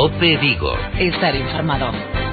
Lope Vigo. Estar informado.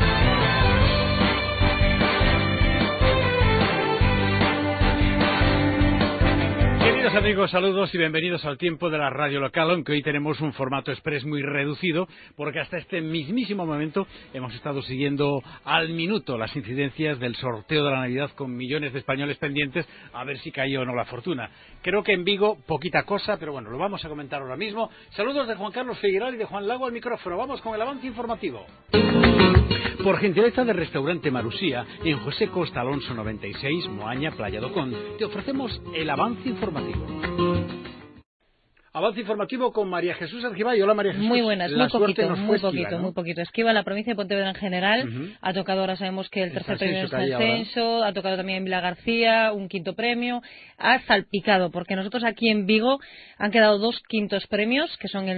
Queridos amigos, saludos y bienvenidos al tiempo de la radio local, aunque hoy tenemos un formato express muy reducido, porque hasta este mismísimo momento hemos estado siguiendo al minuto las incidencias del sorteo de la Navidad con millones de españoles pendientes a ver si caía o no la fortuna. Creo que en Vigo poquita cosa, pero bueno, lo vamos a comentar ahora mismo. Saludos de Juan Carlos Figueral y de Juan Lago al micrófono. Vamos con el avance informativo. Por gentileza del restaurante Marusía, en José Costa Alonso 96, Moaña, Playa do Con, te ofrecemos el avance informativo. Avance informativo con María Jesús Argibay. Hola, María Jesús. Muy buenas, La muy poquito. Esquiva en la provincia de Pontevedra en general. Ha tocado, ahora sabemos que el tercer premio es ascenso, ha tocado también en Vila García, un quinto premio. Ha salpicado, porque nosotros aquí en Vigo han quedado dos quintos premios, que son el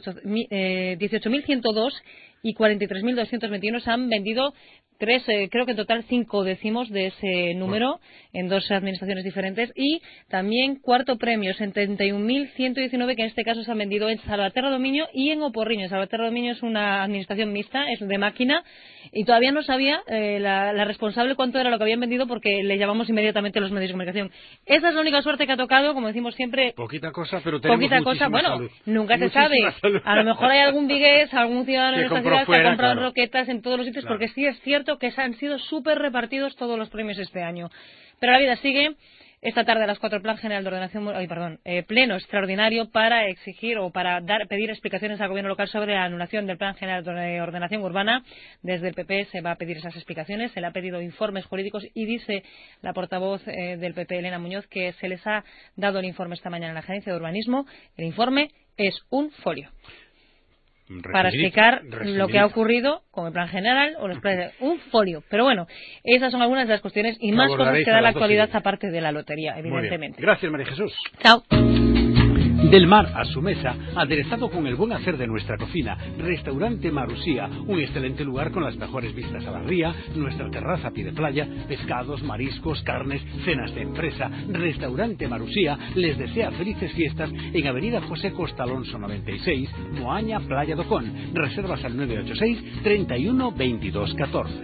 18.102 y 43.221. Se han vendido tres, creo que en total 5 décimos de ese número en dos administraciones diferentes, y también cuarto premio, 71.119, que en este caso se han vendido en Salvaterra Dominio y en Oporriño. Salvaterra Dominio es una administración mixta, es de máquina, y todavía no sabía la responsable cuánto era lo que habían vendido, porque le llamamos inmediatamente a los medios de comunicación. Esa es la única suerte que ha tocado, como decimos siempre. Poquita cosa, pero tenemos muchísima salud. Nunca se sabe. A lo mejor hay algún vigués, algún ciudadano de nuestra ciudad que ha comprado roquetas en todos los sitios, porque sí es cierto que han sido súper repartidos todos los premios este año. Pero la vida sigue. Esta tarde a las 4 Plan General de Ordenación, pleno extraordinario para exigir o para pedir explicaciones al Gobierno local sobre la anulación del Plan General de Ordenación Urbana. Desde el PP se va a pedir esas explicaciones, se le ha pedido informes jurídicos, y dice la portavoz del PP, Elena Muñoz, que se les ha dado el informe esta mañana en la Agencia de Urbanismo. El informe es un folio para explicar lo que ha ocurrido con el plan general o los planes, un folio. Pero bueno, esas son algunas de las cuestiones y más cosas que da la actualidad, aparte de la lotería, evidentemente. Gracias, María Jesús. Chao. Del mar a su mesa, aderezado con el buen hacer de nuestra cocina, Restaurante Marusía, un excelente lugar con las mejores vistas a la ría, nuestra terraza a pie de playa, pescados, mariscos, carnes, cenas de empresa. Restaurante Marusía les desea felices fiestas en Avenida José Costa Alonso 96, Moaña, Playa do Con. Reservas al 986 31 22 14.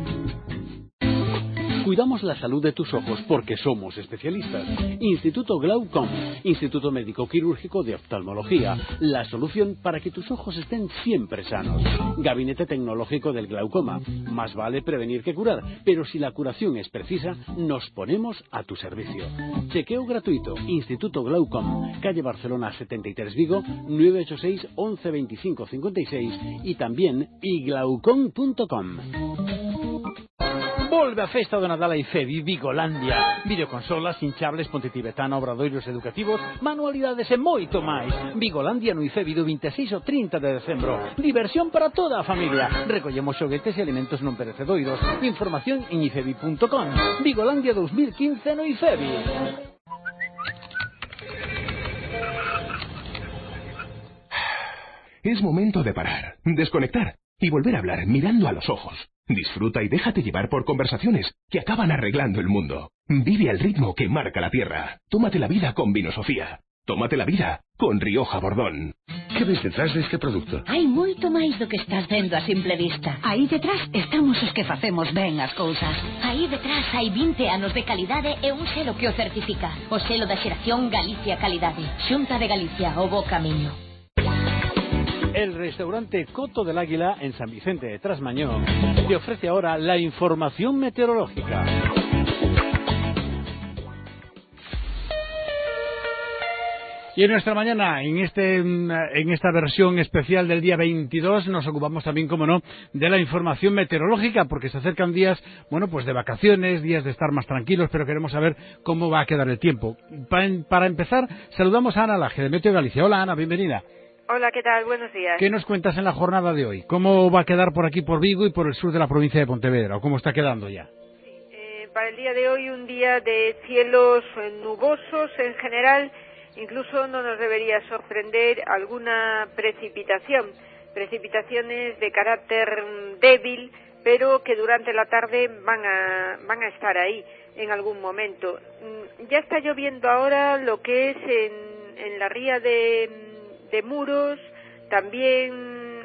Cuidamos la salud de tus ojos porque somos especialistas. Instituto Glaucom, Instituto Médico Quirúrgico de Oftalmología, la solución para que tus ojos estén siempre sanos. Gabinete tecnológico del glaucoma. Más vale prevenir que curar, pero si la curación es precisa, nos ponemos a tu servicio. Chequeo gratuito. Instituto Glaucom, calle Barcelona 73 Vigo, 986 11 25 56, y también iglaucom.com. Volve a festa do Nadal a IFEBI Vigolandia. Videoconsolas, hinchables, ponte tibetana, obradoiros educativos, manualidades e moito máis. Vigolandia no IFEBI do 26 ao 30 de decembro. Diversión para toda a familia. Recollemos xoguetes e alimentos non perecedoiros. Información en ifebi.com. Vigolandia 2015 no IFEBI. Es momento de parar, desconectar y volver a hablar mirando a los ojos. Disfruta y déjate llevar por conversaciones que acaban arreglando el mundo. Vive al ritmo que marca la tierra. Tómate la vida con Vino Sofía. Tómate la vida con Rioja Bordón. Que ves detrás deste produto? Hai moito máis do que estás vendo a simple vista. Aí detrás estamos os que facemos ben as cousas. Aí detrás hai 20 anos de calidade e un selo que o certifica. O selo da xeración Galicia Calidade. Xunta de Galicia, o bo camiño. El restaurante Coto del Águila en San Vicente de Trasmañón te ofrece ahora la información meteorológica. Y en nuestra mañana, en esta versión especial del día 22, nos ocupamos también, como no, de la información meteorológica, porque se acercan días, bueno, pues de vacaciones, días de estar más tranquilos, pero queremos saber cómo va a quedar el tiempo. Para empezar, saludamos a Ana Laje, de Meteo Galicia. Hola, Ana, bienvenida. Hola, ¿qué tal? Buenos días. ¿Qué nos cuentas en la jornada de hoy? ¿Cómo va a quedar por aquí, por Vigo y por el sur de la provincia de Pontevedra? ¿O cómo está quedando ya? Sí, para el día de hoy un día de cielos nubosos en general. Incluso no nos debería sorprender alguna precipitación. Precipitaciones de carácter débil, pero que durante la tarde van a estar ahí en algún momento. Ya está lloviendo ahora lo que es en la ría de Muros, también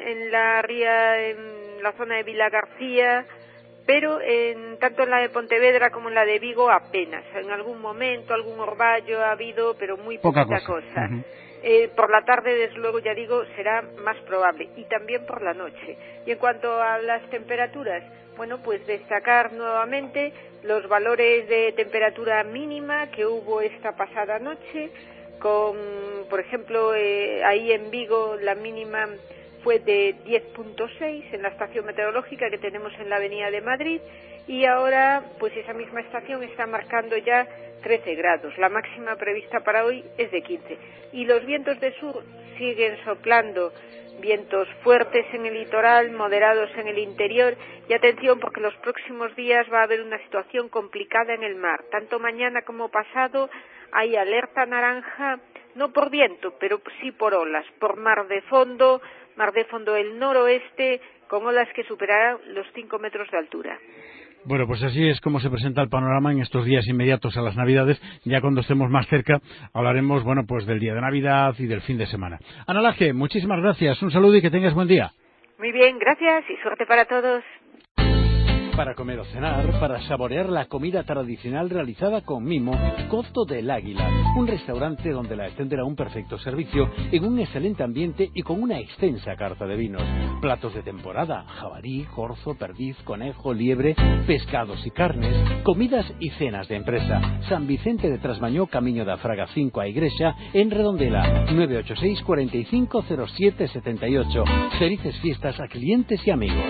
en la ría, en la zona de Vilagarcía, pero tanto en la de Pontevedra como en la de Vigo apenas. En algún momento, algún orvallo ha habido, pero muy poca cosa. Por la tarde, desde luego, ya digo, será más probable, y también por la noche. Y en cuanto a las temperaturas, bueno, pues destacar nuevamente los valores de temperatura mínima que hubo esta pasada noche, con, por ejemplo, ahí en Vigo la mínima fue de 10.6 en la estación meteorológica que tenemos en la Avenida de Madrid, y ahora pues esa misma estación está marcando ya 13 grados. La máxima prevista para hoy es de 15. Y los vientos de sur siguen soplando, vientos fuertes en el litoral, moderados en el interior, y atención porque los próximos días va a haber una situación complicada en el mar. Tanto mañana como pasado hay alerta naranja, no por viento, pero sí por olas, por mar de fondo del noroeste, con olas que superarán los 5 metros de altura. Bueno, pues así es como se presenta el panorama en estos días inmediatos a las Navidades. Ya cuando estemos más cerca hablaremos, bueno, pues del día de Navidad y del fin de semana. Ana Laje, muchísimas gracias, un saludo y que tengas buen día. Muy bien, gracias y suerte para todos. Para comer o cenar, para saborear la comida tradicional realizada con mimo, Coto del Águila, un restaurante donde la extenderá un perfecto servicio en un excelente ambiente y con una extensa carta de vinos. Platos de temporada, jabalí, corzo, perdiz, conejo, liebre, pescados y carnes, comidas y cenas de empresa. San Vicente de Trasmañó, Camiño da Fraga 5 a Igrexa, en Redondela, 986 45 07 78. Felices fiestas a clientes y amigos.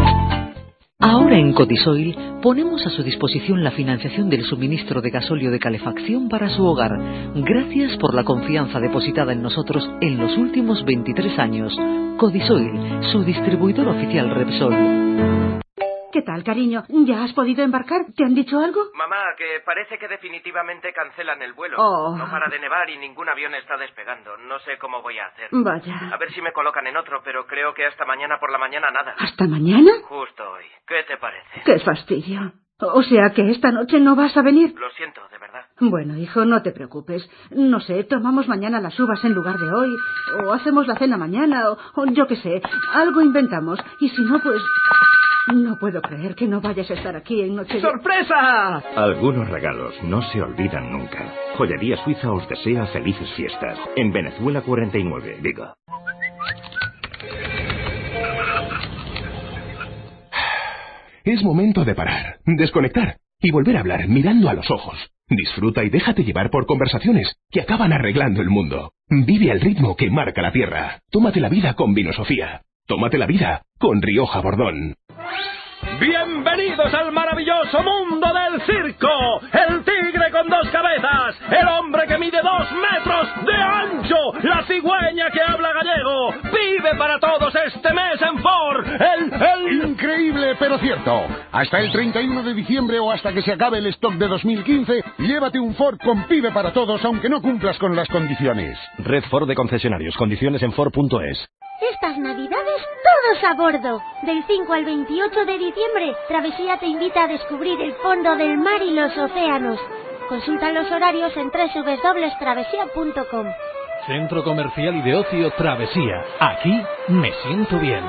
Ahora en Codisoil ponemos a su disposición la financiación del suministro de gasóleo de calefacción para su hogar. Gracias por la confianza depositada en nosotros en los últimos 23 años. Codisoil, su distribuidor oficial Repsol. ¿Qué tal, cariño? ¿Ya has podido embarcar? ¿Te han dicho algo? Mamá, que parece que definitivamente cancelan el vuelo. Oh. No para de nevar y ningún avión está despegando. No sé cómo voy a hacer. Vaya. A ver si me colocan en otro, pero creo que hasta mañana por la mañana nada. ¿Hasta mañana? Justo hoy. ¿Qué te parece? ¡Qué fastidio! O sea que esta noche no vas a venir. Lo siento, de verdad. Bueno, hijo, no te preocupes. No sé, tomamos mañana las uvas en lugar de hoy, o hacemos la cena mañana, o yo qué sé, algo inventamos. Y si no, pues... No puedo creer que no vayas a estar aquí en noche... ¡Sorpresa! Algunos regalos no se olvidan nunca. Joyería Suiza os desea felices fiestas. En Venezuela 49, Vigo. Es momento de parar, desconectar y volver a hablar mirando a los ojos. Disfruta y déjate llevar por conversaciones que acaban arreglando el mundo. Vive al ritmo que marca la tierra. Tómate la vida con Vino Sofía. Tómate la vida con Rioja Bordón. Bienvenidos al maravilloso mundo del circo. El tigre con 2 cabezas, el hombre que mide 2 metros de ancho, la cigüeña que habla gallego. Vive para todos este mes en Ford. Increíble pero cierto. Hasta el 31 de diciembre o hasta que se acabe el stock de 2015, llévate un Ford con Pibe para todos aunque no cumplas con las condiciones. Red Ford de concesionarios. Condiciones en Ford.es. Estas Navidades todos a bordo. Del 5 al 28 de diciembre, Travesía te invita a descubrir el fondo del mar y los océanos. Consulta los horarios en www.travesía.com. Centro Comercial y de Ocio Travesía. Aquí me siento bien.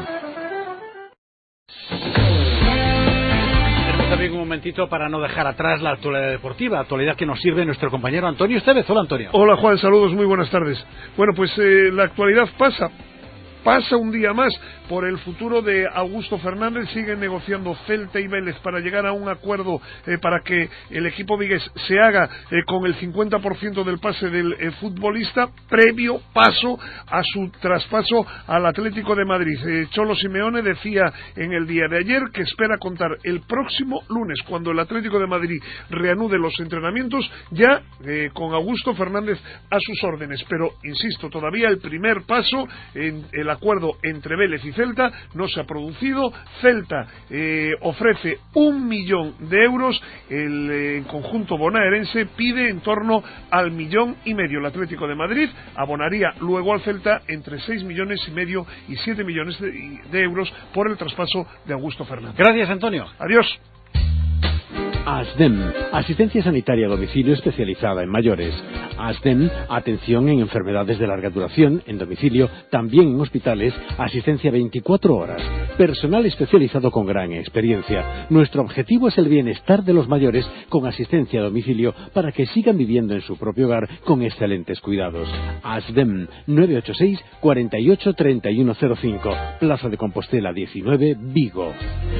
Tenemos también un momentito para no dejar atrás la actualidad deportiva, actualidad que nos sirve nuestro compañero Antonio Estevez. Hola, Antonio. Hola, Juan, saludos, muy buenas tardes. Bueno, pues la actualidad pasa un día más por el futuro de Augusto Fernández. Siguen negociando Celta y Vélez para llegar a un acuerdo para que el equipo vigués se haga con el 50% del pase del futbolista, previo paso a su traspaso al Atlético de Madrid. Cholo Simeone decía en el día de ayer que espera contar el próximo lunes, cuando el Atlético de Madrid reanude los entrenamientos, ya con Augusto Fernández a sus órdenes. Pero, insisto, todavía el primer paso en el acuerdo entre Vélez y Celta no se ha producido. Celta ofrece 1 millón de euros, el conjunto bonaerense pide en torno al 1,5 millones. El Atlético de Madrid abonaría luego al Celta entre 6,5 millones y 7 millones de euros por el traspaso de Augusto Fernández. Gracias, Antonio. Adiós. ASDEM, asistencia sanitaria a domicilio especializada en mayores. ASDEM, atención en enfermedades de larga duración, en domicilio, también en hospitales, asistencia 24 horas. Personal especializado con gran experiencia. Nuestro objetivo es el bienestar de los mayores con asistencia a domicilio para que sigan viviendo en su propio hogar con excelentes cuidados. ASDEM, 986 48 3105, Plaza de Compostela 19, Vigo.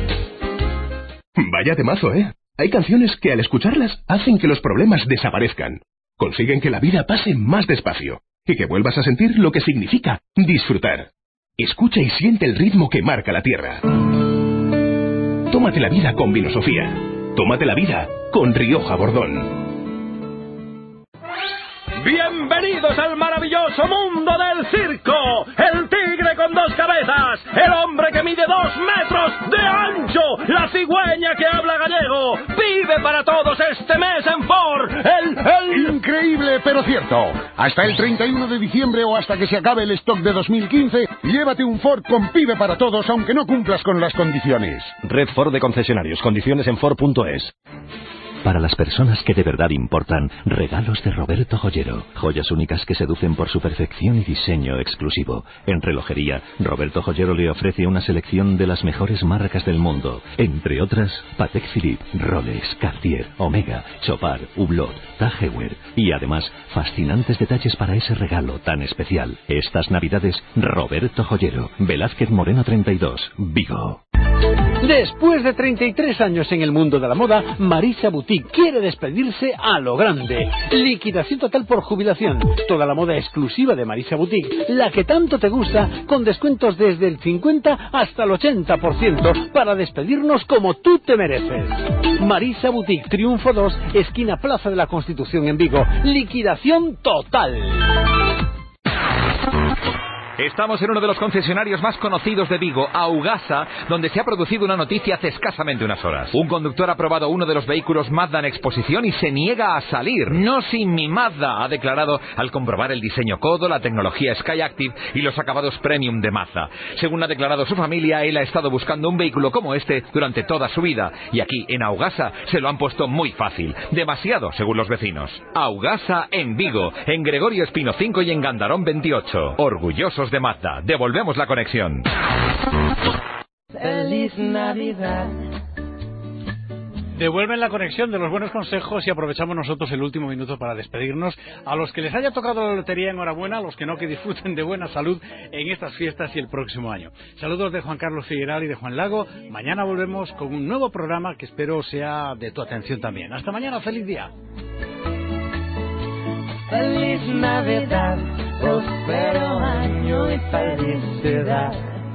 Vaya temazo, ¿eh? Hay canciones que al escucharlas hacen que los problemas desaparezcan. Consiguen que la vida pase más despacio y que vuelvas a sentir lo que significa disfrutar. Escucha y siente el ritmo que marca la tierra. Tómate la vida con Vino Sofía. Tómate la vida con Rioja Bordón. Bienvenidos al maravilloso mundo del circo. El tigre con dos cabezas, el hombre que mide 2 metros de ancho, la cigüeña que habla gallego. Vive para todos este mes en Ford. Increíble, pero cierto. Hasta el 31 de diciembre o hasta que se acabe el stock de 2015, llévate un Ford con PIBE para todos, aunque no cumplas con las condiciones. Red Ford de concesionarios. Condiciones en Ford.es. Para las personas que de verdad importan, regalos de Roberto Joyero. Joyas únicas que seducen por su perfección y diseño exclusivo. En relojería, Roberto Joyero le ofrece una selección de las mejores marcas del mundo. Entre otras, Patek Philippe, Rolex, Cartier, Omega, Chopard, Hublot, Tag Heuer. Y además, fascinantes detalles para ese regalo tan especial. Estas Navidades, Roberto Joyero. Velázquez Moreno 32, Vigo. Después de 33 años en el mundo de la moda, Marisa Boutique quiere despedirse a lo grande. Liquidación total por jubilación. Toda la moda exclusiva de Marisa Boutique, la que tanto te gusta, con descuentos desde el 50 hasta el 80%, para despedirnos como tú te mereces. Marisa Boutique, Triunfo 2, esquina Plaza de la Constitución en Vigo. Liquidación total. Estamos en uno de los concesionarios más conocidos de Vigo, Augasa, donde se ha producido una noticia hace escasamente unas horas. Un conductor ha probado uno de los vehículos Mazda en exposición y se niega a salir. No sin mi Mazda, ha declarado al comprobar el diseño codo, la tecnología Skyactiv y los acabados premium de Mazda. Según ha declarado su familia, él ha estado buscando un vehículo como este durante toda su vida. Y aquí, en Augasa, se lo han puesto muy fácil. Demasiado, según los vecinos. Augasa en Vigo, en Gregorio Espino 5 y en Gandarón 28. Orgullosos de Mazda. Devolvemos la conexión. Feliz Navidad. Devuelven la conexión de los buenos consejos y aprovechamos nosotros el último minuto para despedirnos. A los que les haya tocado la lotería, enhorabuena. A los que no, que disfruten de buena salud en estas fiestas y el próximo año. Saludos de Juan Carlos Figueral y de Juan Lago. Mañana volvemos con un nuevo programa que espero sea de tu atención también. Hasta mañana, feliz día. Feliz Navidad, próspero año y felicidad.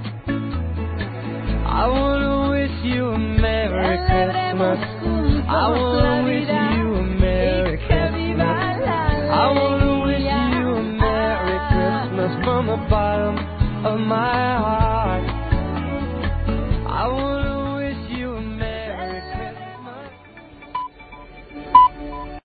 I wanna wish you a Merry Christmas. I wanna wish you a Merry Christmas. I wanna wish you a Merry Christmas from the bottom of my heart.